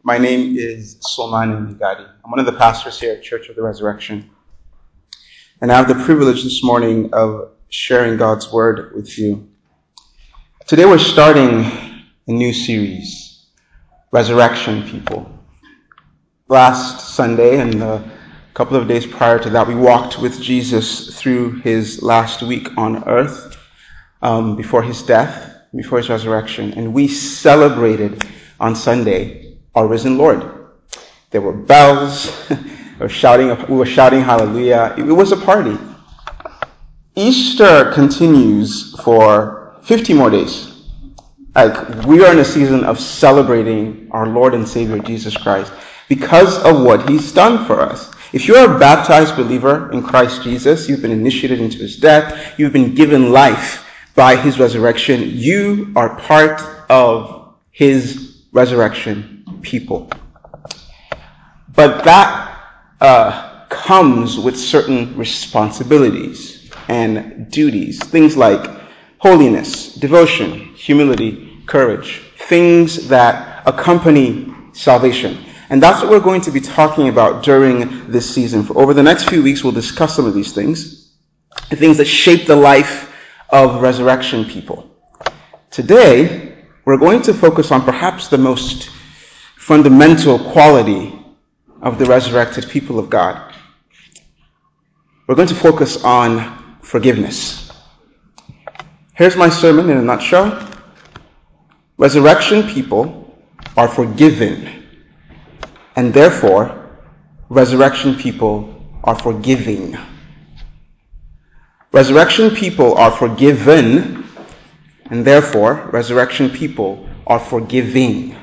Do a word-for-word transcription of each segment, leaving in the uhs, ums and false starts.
My name is Solmani Migadi. I'm one of the pastors here at Church of the Resurrection. And I have the privilege this morning of sharing God's Word with you. Today we're starting a new series, Resurrection People. Last Sunday and a couple of days prior to that, we walked with Jesus through his last week on earth, um, before his death, before his resurrection. And we celebrated on Sunday our risen Lord. There were bells, we were shouting, we were shouting hallelujah. It was a party. Easter continues for fifty more days. Like, we are in a season of celebrating our Lord and Savior Jesus Christ because of what he's done for us. If you are a baptized believer in Christ Jesus, you've been initiated into his death, you've been given life by his resurrection, you are part of his resurrection people. But that uh, comes with certain responsibilities and duties. Things like holiness, devotion, humility, courage. Things that accompany salvation. And that's what we're going to be talking about during this season. For over the next few weeks, we'll discuss some of these things. The things that shape the life of resurrection people. Today, we're going to focus on perhaps the most fundamental quality of the resurrected people of God. We're going to focus on forgiveness. Here's my sermon in a nutshell. Resurrection people are forgiven, and therefore, resurrection people are forgiving. Resurrection people are forgiven, and therefore, resurrection people are forgiving.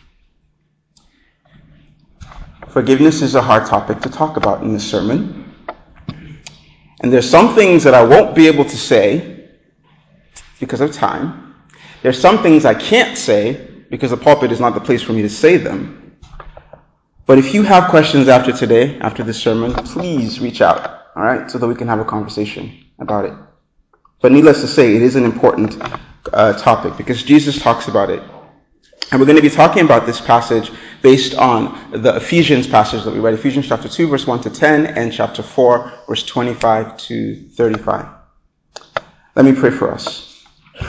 Forgiveness is a hard topic to talk about in this sermon. And there's some things that I won't be able to say because of time. There's some things I can't say because the pulpit is not the place for me to say them. But if you have questions after today, after this sermon, please reach out, all right, so that we can have a conversation about it. But needless to say, it is an important uh, topic because Jesus talks about it. And we're going to be talking about this passage based on the Ephesians passage that we read, Ephesians chapter two, verse one to ten, and chapter four, verse twenty-five to thirty-five. Let me pray for us.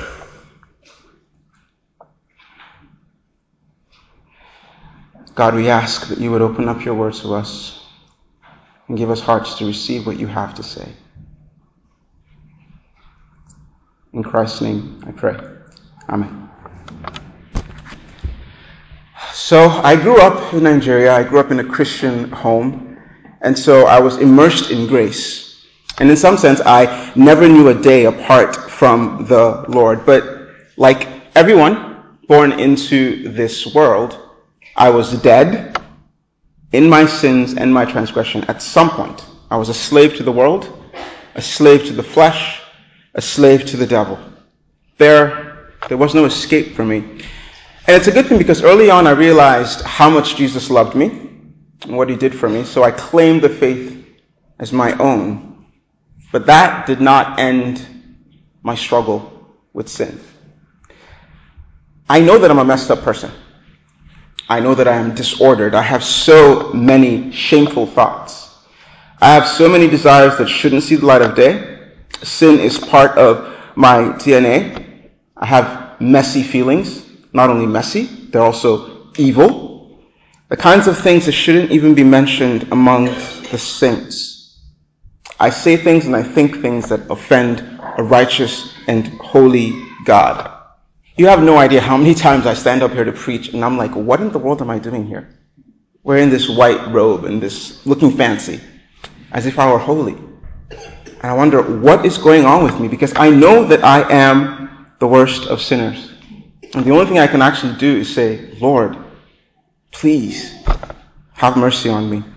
God, we ask that you would open up your words to us and give us hearts to receive what you have to say. In Christ's name, I pray. Amen. So I grew up in Nigeria. I grew up in a Christian home. And so I was immersed in grace. And in some sense, I never knew a day apart from the Lord. But like everyone born into this world, I was dead in my sins and my transgression at some point. I was a slave to the world, a slave to the flesh, a slave to the devil. There, there was no escape for me. And it's a good thing because early on I realized how much Jesus loved me and what he did for me. So I claimed the faith as my own. But that did not end my struggle with sin. I know that I'm a messed up person. I know that I am disordered. I have so many shameful thoughts. I have so many desires that shouldn't see the light of day. Sin is part of my D N A. I have messy feelings. Not only messy, they're also evil. The kinds of things that shouldn't even be mentioned among the saints. I say things and I think things that offend a righteous and holy God. You have no idea how many times I stand up here to preach and I'm like, what in the world am I doing here? Wearing this white robe and this looking fancy, as if I were holy. And I wonder, what is going on with me? Because I know that I am the worst of sinners. And the only thing I can actually do is say, Lord, please have mercy on me.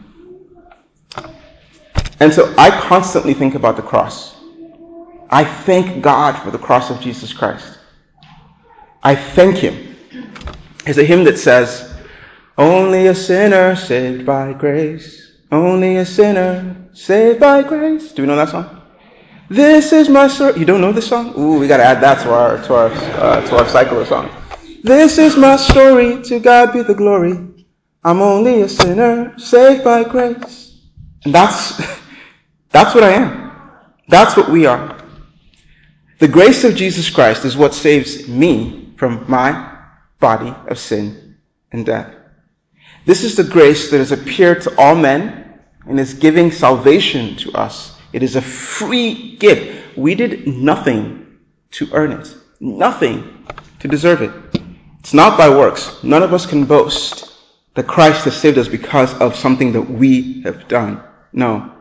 And so I constantly think about the cross. I thank God for the cross of Jesus Christ. I thank him. There's a hymn that says, only a sinner saved by grace. Only a sinner saved by grace. Do we know that song? This is my story. You don't know this song? Ooh, we got to add that to our to our uh, to our cycle of song. This is my story. To God be the glory. I'm only a sinner saved by grace. And that's, that's what I am. That's what we are. The grace of Jesus Christ is what saves me from my body of sin and death. This is the grace that has appeared to all men and is giving salvation to us. It is a free gift. We did nothing to earn it. Nothing to deserve it. It's not by works. None of us can boast that Christ has saved us because of something that we have done. No.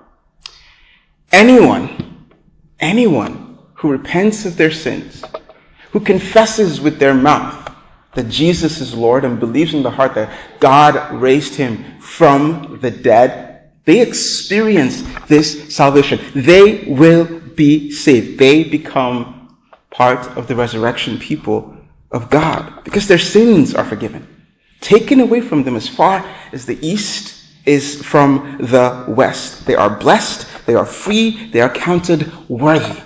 Anyone, anyone who repents of their sins, who confesses with their mouth that Jesus is Lord and believes in the heart that God raised him from the dead, they experience this salvation. They will be saved. They become part of the resurrection people of God because their sins are forgiven, taken away from them as far as the east is from the west. They are blessed, they are free, they are counted worthy.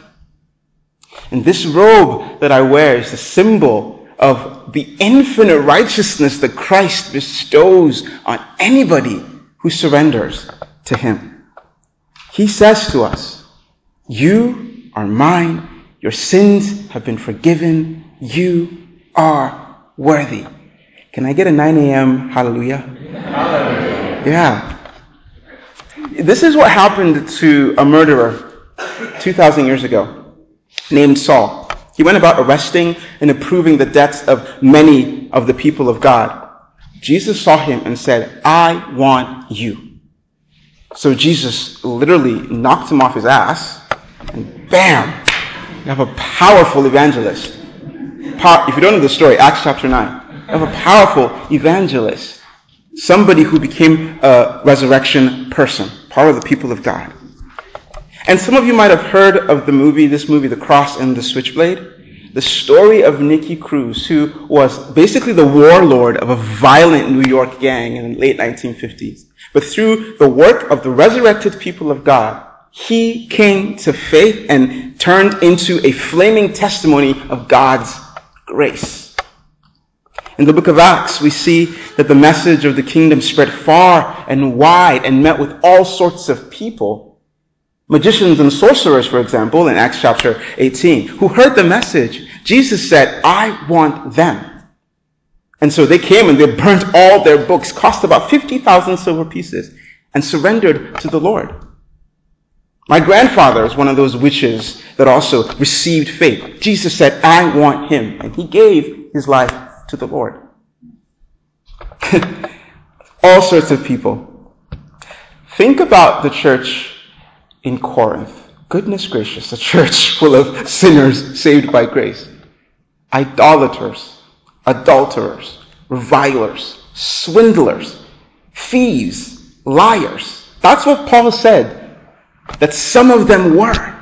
And this robe that I wear is a symbol of the infinite righteousness that Christ bestows on anybody who surrenders to him. He says to us, you are mine, your sins have been forgiven, you are worthy. Can I get a nine a.m. hallelujah? Hallelujah? Yeah. This is what happened to a murderer two thousand years ago named Saul. He went about arresting and approving the deaths of many of the people of God. Jesus saw him and said, I want you. So Jesus literally knocked him off his ass, and bam, you have a powerful evangelist. If you don't know the story, Acts chapter nine. You have a powerful evangelist. Somebody who became a resurrection person, part of the people of God. And some of you might have heard of the movie, this movie, The Cross and the Switchblade. The story of Nicky Cruz, who was basically the warlord of a violent New York gang in the late nineteen fifties. But through the work of the resurrected people of God, he came to faith and turned into a flaming testimony of God's grace. In the book of Acts, we see that the message of the kingdom spread far and wide and met with all sorts of people. Magicians and sorcerers, for example, in Acts chapter eighteen, who heard the message. Jesus said, I want them. And so they came and they burnt all their books, cost about fifty thousand silver pieces, and surrendered to the Lord. My grandfather is one of those witches that also received faith. Jesus said, I want him. And he gave his life to the Lord. All sorts of people. Think about the church in Corinth. Goodness gracious, a church full of sinners saved by grace. Idolaters, adulterers, revilers, swindlers, thieves, liars. That's what Paul said that some of them were.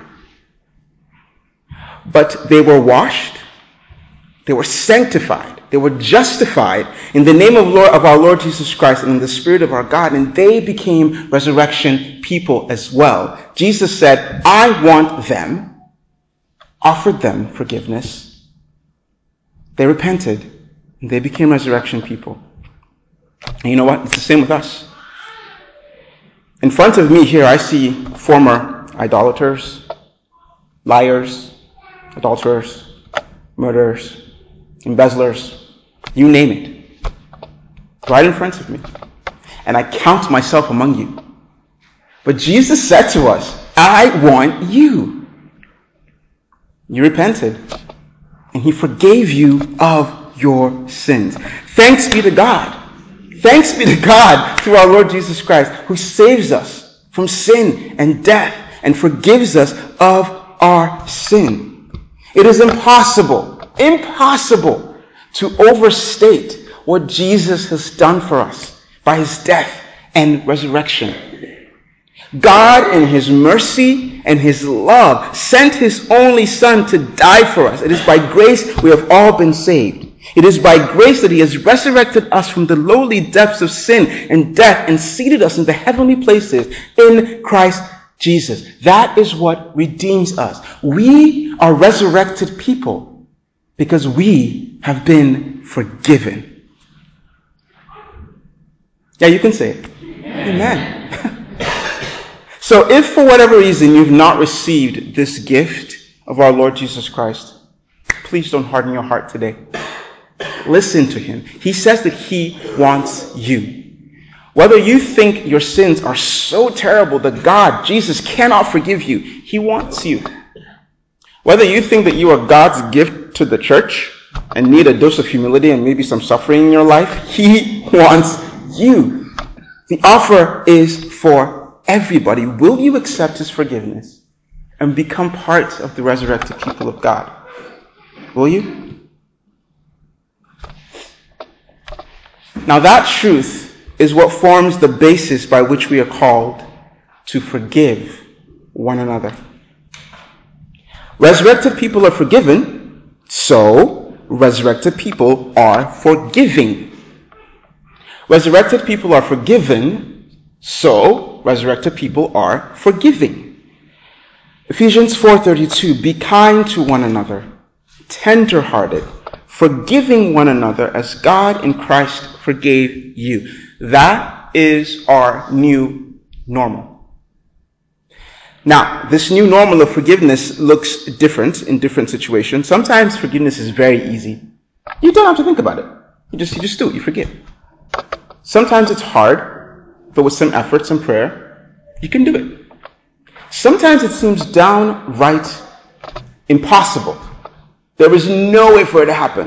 But they were washed, they were sanctified, they were justified in the name of Lord of our Lord Jesus Christ and in the Spirit of our God, and they became resurrection people as well. Jesus said, I want them, offered them forgiveness. They repented, and they became resurrection people. And you know what? It's the same with us. In front of me here, I see former idolaters, liars, adulterers, murderers, embezzlers, you name it, right in front of me. And I count myself among you. But Jesus said to us, I want you. You repented, and he forgave you of your sins. Thanks be to God. Thanks be to God through our Lord Jesus Christ, who saves us from sin and death and forgives us of our sin. It is impossible, impossible to overstate what Jesus has done for us by his death and resurrection. God, in his mercy and his love, sent his only Son to die for us. It is by grace we have all been saved. It is by grace that he has resurrected us from the lowly depths of sin and death and seated us in the heavenly places in Christ Jesus. That is what redeems us. We are resurrected people because we have been forgiven. Yeah, you can say it. Amen. So if for whatever reason you've not received this gift of our Lord Jesus Christ, please don't harden your heart today. Listen to him. He says that he wants you. Whether you think your sins are so terrible that God, Jesus, cannot forgive you, he wants you. Whether you think that you are God's gift to the church and need a dose of humility and maybe some suffering in your life, he wants you. The offer is for everybody. Will you accept his forgiveness and become part of the resurrected people of God? Will you? Now that truth is what forms the basis by which we are called to forgive one another. Resurrected people are forgiven, so resurrected people are forgiving. Resurrected people are forgiven, so resurrected people are forgiving. Ephesians four thirty-two, be kind to one another, tender-hearted, forgiving one another as God in Christ forgave you. That is our new normal. Now, this new normal of forgiveness looks different in different situations. Sometimes forgiveness is very easy. You don't have to think about it. You just, you just do it. You forgive. Sometimes it's hard, but with some effort, some prayer, you can do it. Sometimes it seems downright impossible. There is no way for it to happen.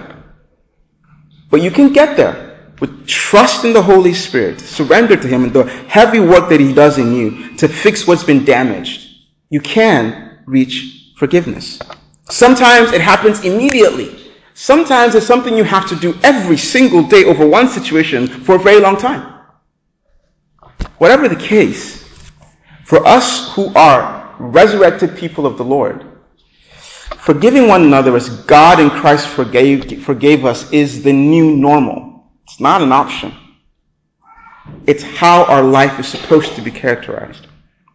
But you can get there with trust in the Holy Spirit, surrender to him and the heavy work that he does in you to fix what's been damaged. You can reach forgiveness. Sometimes it happens immediately. Sometimes it's something you have to do every single day over one situation for a very long time. Whatever the case, for us who are resurrected people of the Lord, forgiving one another as God in Christ forgave, forgave us is the new normal. It's not an option. It's how our life is supposed to be characterized.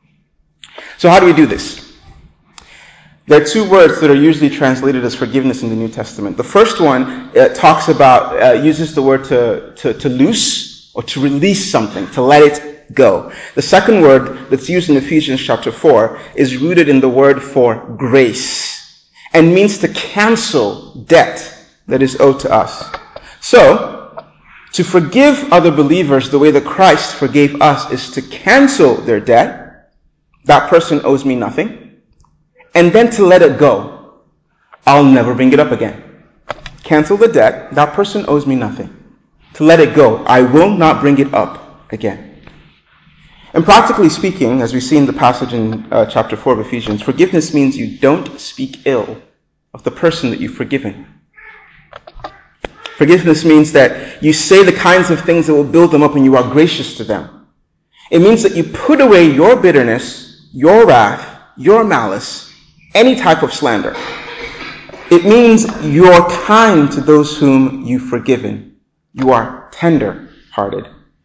So how do we do this? There are two words that are usually translated as forgiveness in the New Testament. The first one uh, talks about, uh, uses the word to, to, to loose or to release something, to let it go. The second word that's used in Ephesians chapter four is rooted in the word for grace and means to cancel debt that is owed to us. So, to forgive other believers the way that Christ forgave us is to cancel their debt. That person owes me nothing. And then to let it go. I'll never bring it up again. Cancel the debt. That person owes me nothing. To let it go. I will not bring it up again. And practically speaking, as we see in the passage in uh, chapter four of Ephesians, forgiveness means you don't speak ill of the person that you've forgiven. Forgiveness means that you say the kinds of things that will build them up and you are gracious to them. It means that you put away your bitterness, your wrath, your malice, any type of slander. It means you're kind to those whom you've forgiven. You are tender-hearted.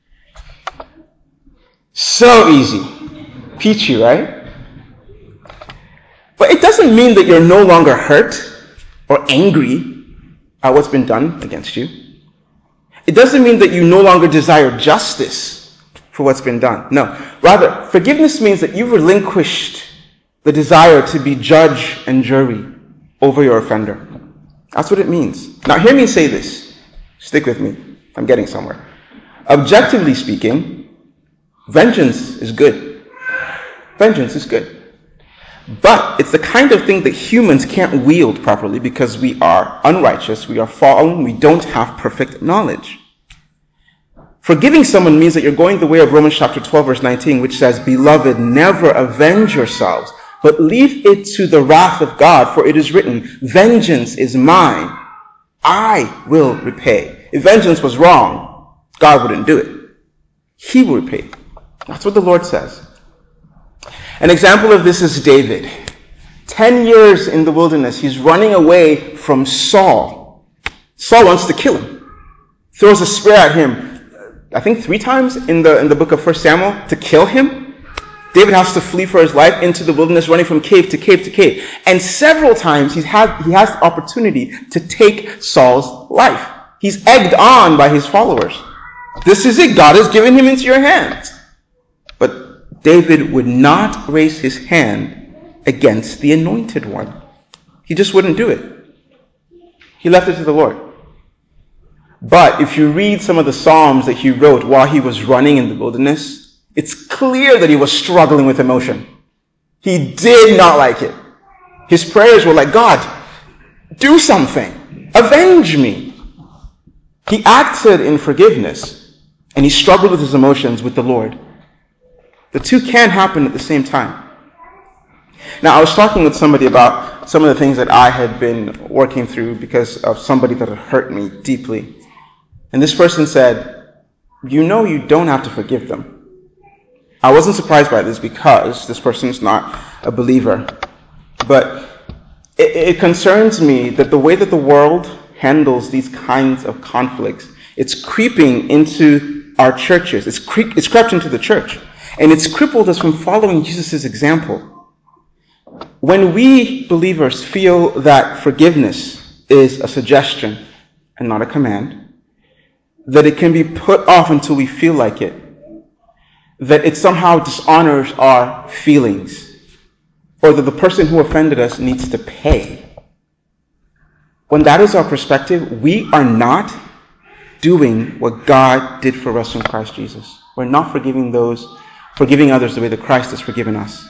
So easy. Peachy, right? But it doesn't mean that you're no longer hurt or angry at what's been done against you. It doesn't mean that you no longer desire justice for what's been done. No. Rather, forgiveness means that you've relinquished the desire to be judge and jury over your offender. That's what it means. Now, hear me say this. Stick with me. I'm getting somewhere. Objectively speaking, vengeance is good. Vengeance is good. But it's the kind of thing that humans can't wield properly because we are unrighteous, we are fallen, we don't have perfect knowledge. Forgiving someone means that you're going the way of Romans chapter twelve, verse nineteen, which says, Beloved, never avenge yourselves, but leave it to the wrath of God, for it is written, Vengeance is mine. I will repay. If vengeance was wrong, God wouldn't do it. He will repay. That's what the Lord says. An example of this is David. Ten years in the wilderness, he's running away from Saul. Saul wants to kill him. Throws a spear at him, I think three times in the in the book of First Samuel, to kill him. David has to flee for his life into the wilderness, running from cave to cave to cave. And several times he's had, he has the opportunity to take Saul's life. He's egged on by his followers. This is it. God has given him into your hands. But David would not raise his hand against the anointed one. He just wouldn't do it. He left it to the Lord. But if you read some of the Psalms that he wrote while he was running in the wilderness, it's clear that he was struggling with emotion. He did not like it. His prayers were like, God, do something. Avenge me. He acted in forgiveness, and he struggled with his emotions with the Lord. The two can happen at the same time. Now, I was talking with somebody about some of the things that I had been working through because of somebody that had hurt me deeply. And this person said, you know you don't have to forgive them. I wasn't surprised by this because this person is not a believer. But it, it concerns me that the way that the world handles these kinds of conflicts, it's creeping into our churches. It's, cre- it's crept into the church. And it's crippled us from following Jesus' example. When we believers feel that forgiveness is a suggestion and not a command, that it can be put off until we feel like it, that it somehow dishonors our feelings, or that the person who offended us needs to pay. When that is our perspective, we are not doing what God did for us in Christ Jesus. We're not forgiving those, forgiving others the way that Christ has forgiven us.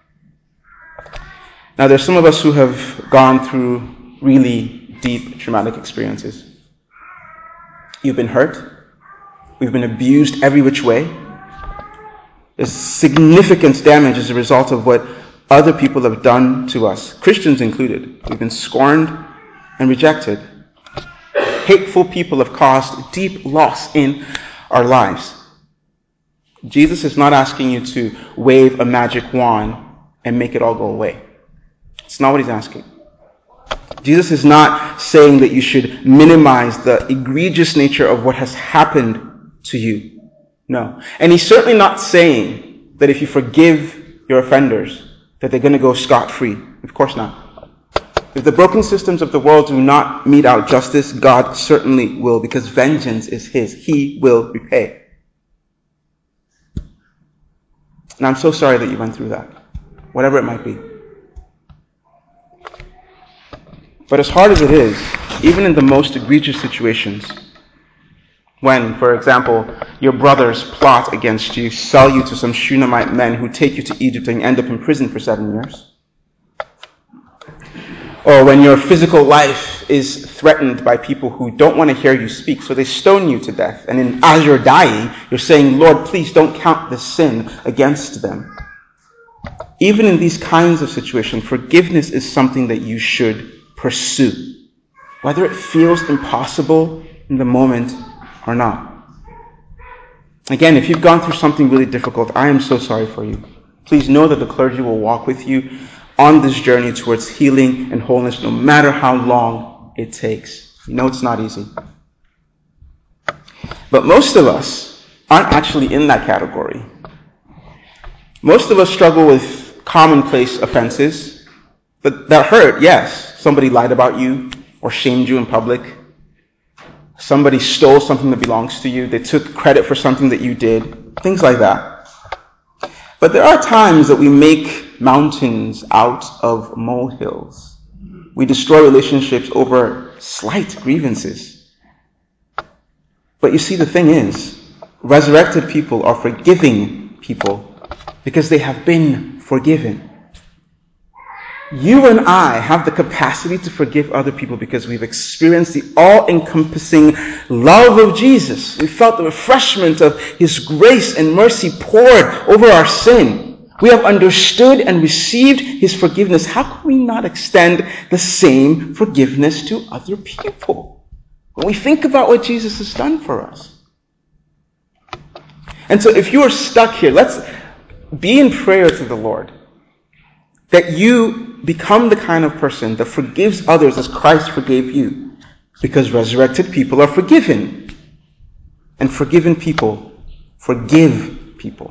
Now, there's some of us who have gone through really deep traumatic experiences. You've been hurt. We've been abused every which way. There's significant damage as a result of what other people have done to us, Christians included. We've been scorned and rejected. Hateful people have caused deep loss in our lives. Jesus is not asking you to wave a magic wand and make it all go away. It's not what he's asking. Jesus is not saying that you should minimize the egregious nature of what has happened to you. No. And he's certainly not saying that if you forgive your offenders, that they're going to go scot-free. Of course not. If the broken systems of the world do not mete out justice, God certainly will, because vengeance is his. He will repay. And I'm so sorry that you went through that, whatever it might be. But as hard as it is, even in the most egregious situations, when, for example, your brothers plot against you, sell you to some Shunammite men who take you to Egypt and you end up in prison for seven years, or when your physical life is threatened by people who don't want to hear you speak, so they stone you to death, and in, as you're dying, you're saying, Lord, please don't count this sin against them. Even in these kinds of situations, forgiveness is something that you should pursue, whether it feels impossible in the moment or not. Again, if you've gone through something really difficult, I am so sorry for you. Please know that the clergy will walk with you on this journey towards healing and wholeness, no matter how long it takes. You know it's not easy. But most of us aren't actually in that category. Most of us struggle with commonplace offenses that, that hurt, yes. Somebody lied about you or shamed you in public. Somebody stole something that belongs to you. They took credit for something that you did. Things like that. But there are times that we make mountains out of molehills. We destroy relationships over slight grievances. But you see, the thing is, resurrected people are forgiving people because they have been forgiven. You and I have the capacity to forgive other people because we've experienced the all-encompassing love of Jesus. We felt the refreshment of his grace and mercy poured over our sin. We have understood and received his forgiveness. How can we not extend the same forgiveness to other people when we think about what Jesus has done for us? And so if you are stuck here, let's be in prayer to the Lord that you become the kind of person that forgives others as Christ forgave you, because resurrected people are forgiven, and forgiven people forgive people.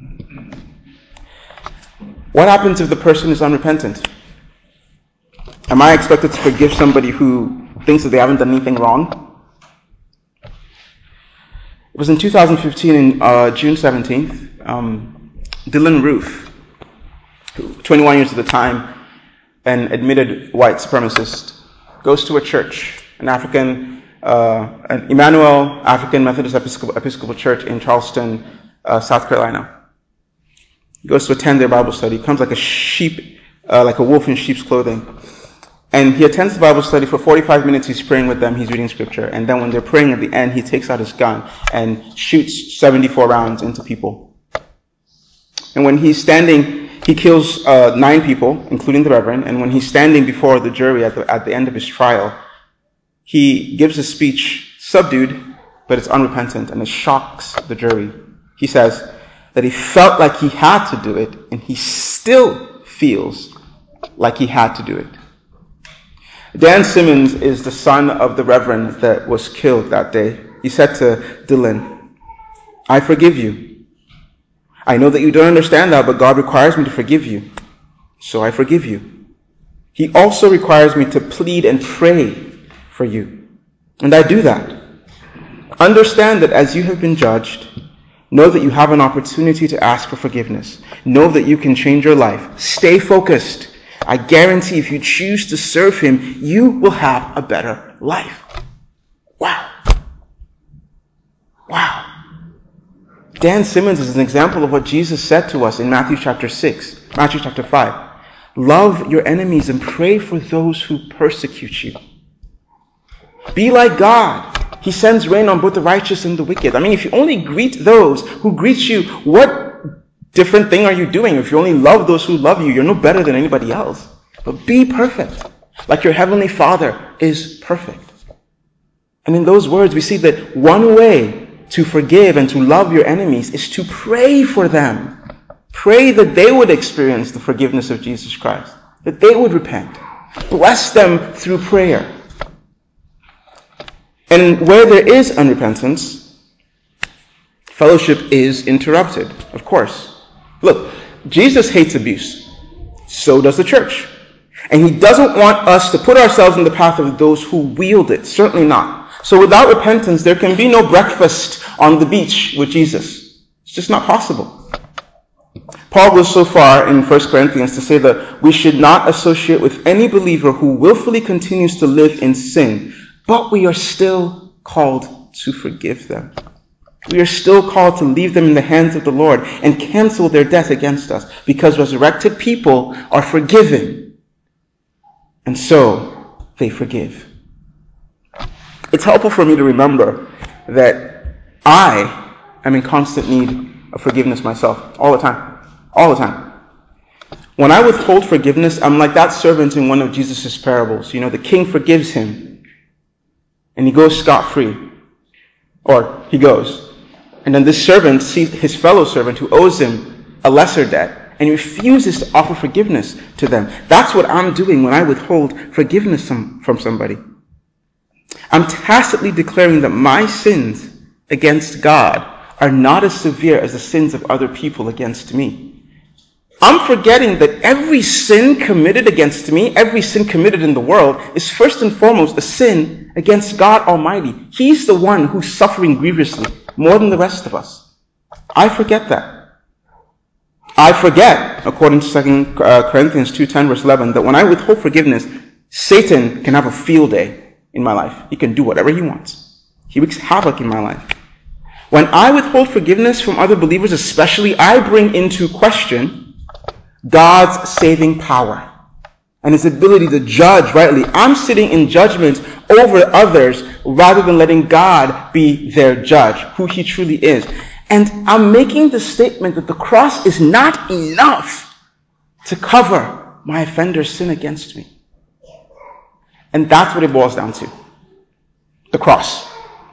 What happens if the person is unrepentant? Am I expected to forgive somebody who thinks that they haven't done anything wrong? It was in two thousand fifteen, uh, June seventeenth, um, Dylan Roof, twenty-one years at the time, an admitted white supremacist, goes to a church, an African, uh, an Emmanuel African Methodist Episcopal, Episcopal Church in Charleston, uh, South Carolina. He goes to attend their Bible study. He comes like a sheep, uh, like a wolf in sheep's clothing. And he attends the Bible study for forty-five minutes. He's praying with them. He's reading scripture. And then when they're praying at the end, he takes out his gun and shoots seventy-four rounds into people. And when he's standing, he kills uh, nine people, including the Reverend. And when he's standing before the jury at the, at the end of his trial, he gives a speech subdued, but it's unrepentant, and it shocks the jury. He says that he felt like he had to do it, and he still feels like he had to do it. Dan Simmons is the son of the Reverend that was killed that day. He said to Dylan, "I forgive you. I know that you don't understand that, but God requires me to forgive you. So I forgive you. He also requires me to plead and pray for you. And I do that. Understand that as you have been judged, know that you have an opportunity to ask for forgiveness. Know that you can change your life. Stay focused. I guarantee if you choose to serve him, you will have a better life." Wow. Wow. Dan Simmons is an example of what Jesus said to us in Matthew chapter six, Matthew chapter five. Love your enemies and pray for those who persecute you. Be like God. He sends rain on both the righteous and the wicked. I mean, if you only greet those who greet you, what different thing are you doing? If you only love those who love you, you're no better than anybody else. But be perfect, like your heavenly Father is perfect. And in those words, we see that one way to forgive and to love your enemies is to pray for them. Pray that they would experience the forgiveness of Jesus Christ, that they would repent. Bless them through prayer. And where there is unrepentance, fellowship is interrupted, of course. Look, Jesus hates abuse. So does the church. And he doesn't want us to put ourselves in the path of those who wield it. Certainly not. So without repentance, there can be no breakfast on the beach with Jesus. It's just not possible. Paul goes so far in First Corinthians to say that we should not associate with any believer who willfully continues to live in sin, but we are still called to forgive them. We are still called to leave them in the hands of the Lord and cancel their debt against us, because resurrected people are forgiven. And so they forgive. It's helpful for me to remember that I am in constant need of forgiveness myself all the time. All the time. When I withhold forgiveness, I'm like that servant in one of Jesus' parables. You know, the king forgives him and he goes scot-free. Or he goes. And then this servant sees his fellow servant who owes him a lesser debt, and he refuses to offer forgiveness to them. That's what I'm doing when I withhold forgiveness from somebody. I'm tacitly declaring that my sins against God are not as severe as the sins of other people against me. I'm forgetting that every sin committed against me, every sin committed in the world, is first and foremost a sin against God Almighty. He's the one who's suffering grievously, more than the rest of us. I forget that. I forget, according to Second Corinthians two ten, verse eleven, that when I withhold forgiveness, Satan can have a field day in my life. He can do whatever he wants. He wreaks havoc in my life. When I withhold forgiveness from other believers especially, I bring into question God's saving power and his ability to judge rightly. I'm sitting in judgment over others rather than letting God be their judge, who he truly is. And I'm making the statement that the cross is not enough to cover my offender's sin against me. And that's what it boils down to. The cross.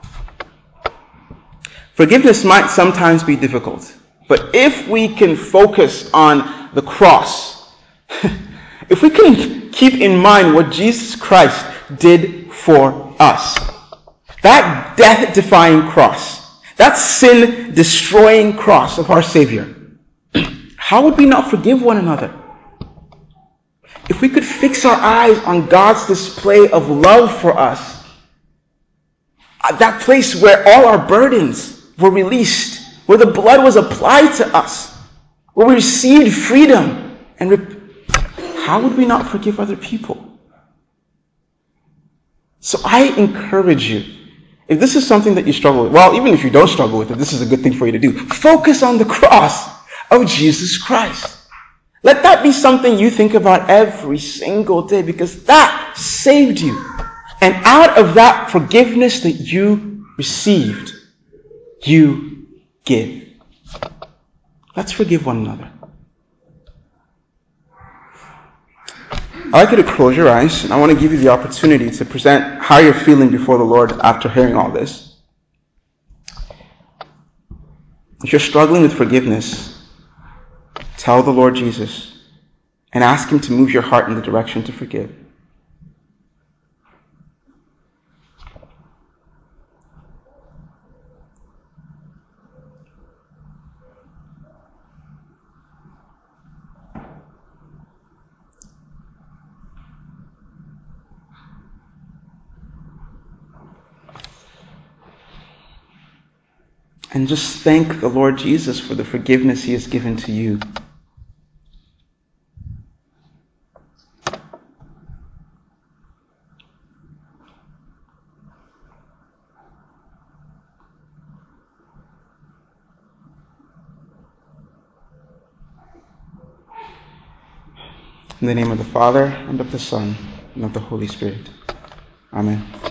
Forgiveness might sometimes be difficult, but if we can focus on the cross, if we can keep in mind what Jesus Christ did for us, that death-defying cross, that sin-destroying cross of our Savior, how would we not forgive one another? If we could fix our eyes on God's display of love for us, that place where all our burdens were released, where the blood was applied to us, where we received freedom. And re- how would we not forgive other people? So I encourage you, if this is something that you struggle with, well, even if you don't struggle with it, this is a good thing for you to do. Focus on the cross of Jesus Christ. Let that be something you think about every single day, because that saved you. And out of that forgiveness that you received, you give. Let's forgive one another. I'd like you to close your eyes, and I want to give you the opportunity to present how you're feeling before the Lord after hearing all this. If you're struggling with forgiveness, tell the Lord Jesus and ask Him to move your heart in the direction to forgive. And just thank the Lord Jesus for the forgiveness He has given to you. In the name of the Father, and of the Son, and of the Holy Spirit. Amen.